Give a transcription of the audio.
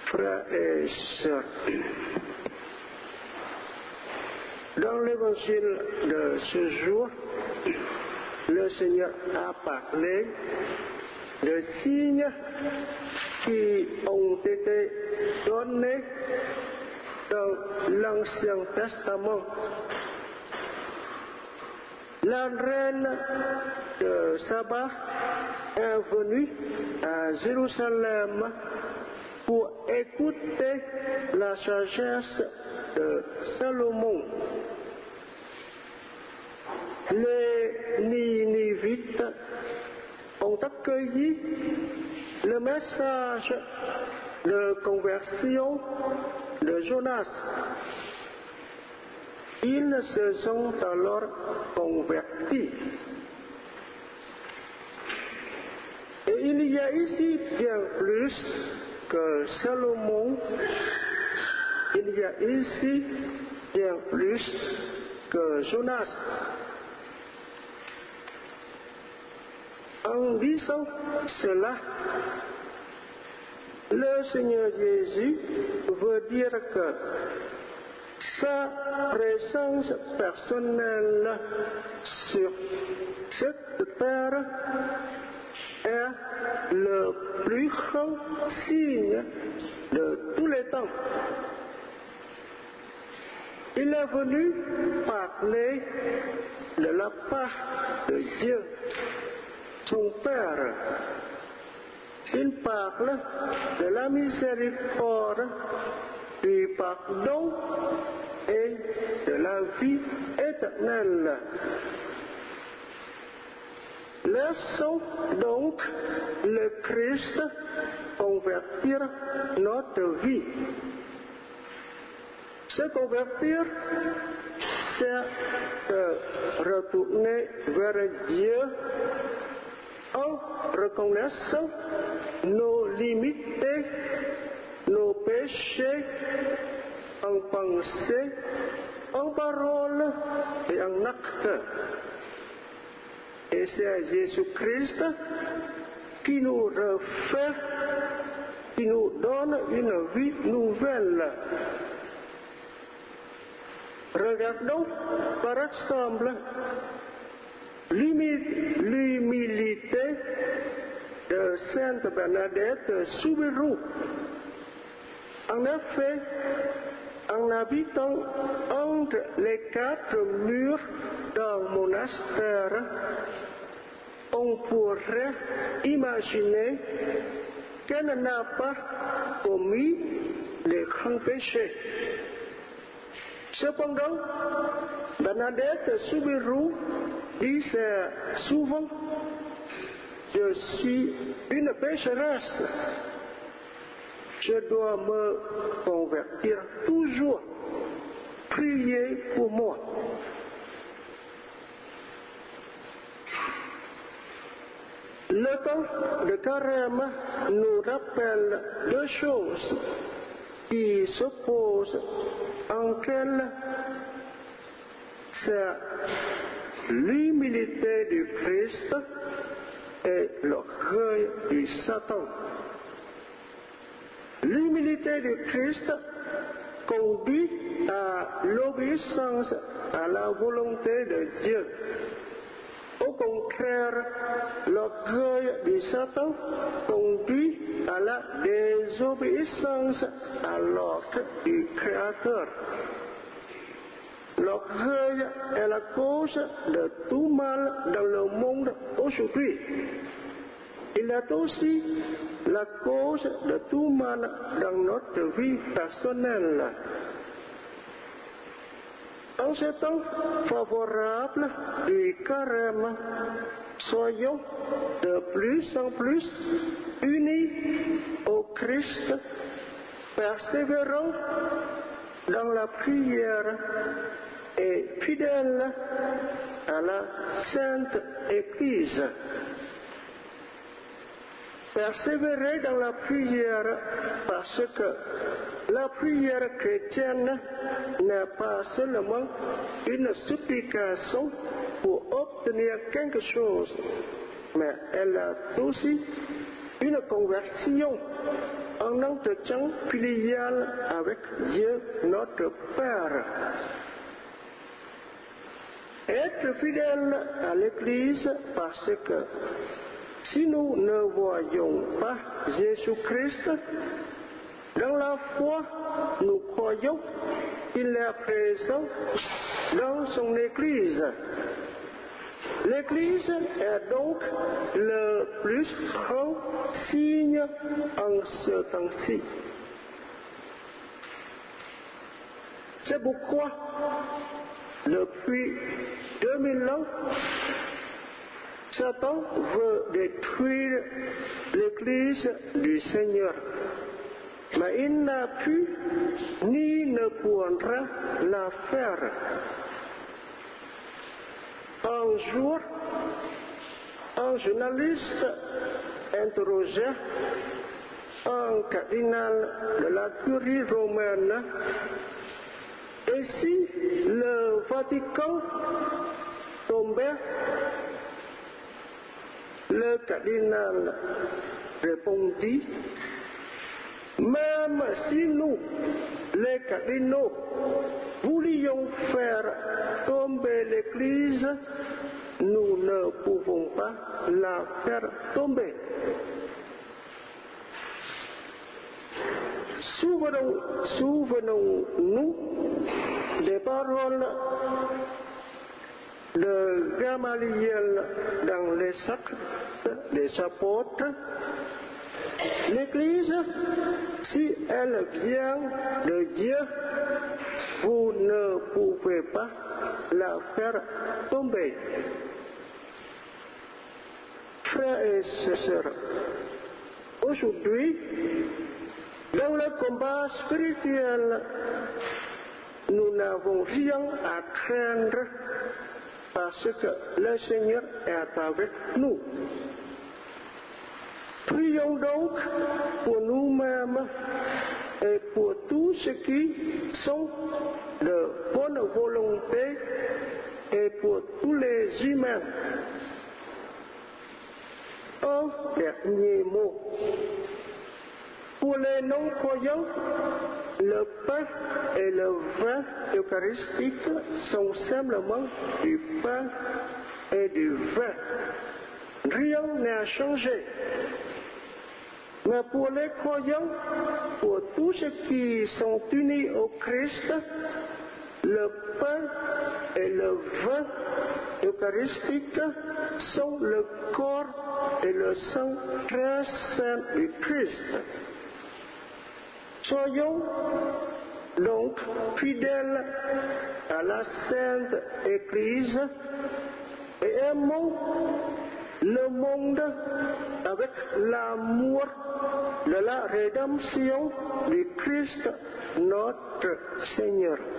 Frères et sœurs, dans l'évangile de ce jour, le Seigneur a parlé de signes qui ont été donnés dans l'Ancien Testament. La reine de Saba est venue à Jérusalem pour écouter la sagesse de Salomon. Les Ninivites ont accueilli le message de conversion de Jonas. Ils se sont alors convertis. Et il y a ici bien plus que Salomon, il y a ici bien plus que Jonas. En disant cela, le Seigneur Jésus veut dire que sa présence personnelle sur cette terre est le plus grand signe de tous les temps. Il est venu parler de la part de Dieu, son Père. Il parle de la miséricorde, du pardon et de la vie éternelle. Laissons donc le Christ convertir notre vie. Se convertir, c'est retourner vers Dieu en reconnaissant nos limites, nos péchés, en pensée, en parole et en acte. Et c'est Jésus-Christ qui nous refait, qui nous donne une vie nouvelle. Regardons par exemple l'humilité de Sainte Bernadette Soubirous. En effet, en habitant entre les quatre murs d'un monastère, on pourrait imaginer qu'elle n'a pas commis les grands péchés. Cependant, Bernadette Soubirous disait souvent: je suis une pécheresse, je dois me convertir toujours, priez pour moi. Le temps de carême nous rappelle deux choses qui s'opposent entre elles. C'est l'humilité du Christ et l'orgueil du Satan. L'humilité du Christ conduit à l'obéissance à la volonté de Dieu. Au contraire, l'orgueil du Satan conduit à la désobéissance à l'ordre du Créateur. L'orgueil est la cause de tout mal dans le monde aujourd'hui. Il est aussi la cause de tout mal dans notre vie personnelle. En ce temps favorable du carême, soyons de plus en plus unis au Christ, persévérant dans la prière et fidèles à la Sainte Église. Persévérer dans la prière parce que la prière chrétienne n'est pas seulement une supplication pour obtenir quelque chose, mais elle est aussi une conversion en entretien filial avec Dieu notre Père. Être fidèle à l'Église parce que si nous ne voyons pas Jésus-Christ, dans la foi, nous croyons qu'il est présent dans son Église. L'Église est donc le plus grand signe en ce temps-ci. C'est pourquoi, depuis 2000 ans, Satan veut détruire l'Église du Seigneur. Mais il n'a pu ni ne pourra la faire. Un jour, un journaliste interrogeait un cardinal de la curie romaine et si le Vatican tombait. Le cardinal répondit: même si nous, les cardinaux, voulions faire tomber l'Église, nous ne pouvons pas la faire tomber. Souvenons-nous des paroles de Gamaliel dans les Actes des Apôtres. L'Église, si elle vient de Dieu, vous ne pouvez pas la faire tomber. Frères et sœurs, aujourd'hui, dans le combat spirituel, nous n'avons rien à craindre parce que le Seigneur est avec nous. Prions donc pour nous-mêmes et pour tous ceux qui sont de bonne volonté et pour tous les humains. Un dernier mot. Pour les non-croyants, le pain et le vin eucharistique sont simplement du pain et du vin. Rien n'a changé. Mais pour les croyants, pour tous ceux qui sont unis au Christ, le pain et le vin eucharistique sont le corps et le sang très saint du Christ. Soyons donc fidèles à la Sainte Église et aimons le monde avec l'amour de la rédemption du Christ notre Seigneur.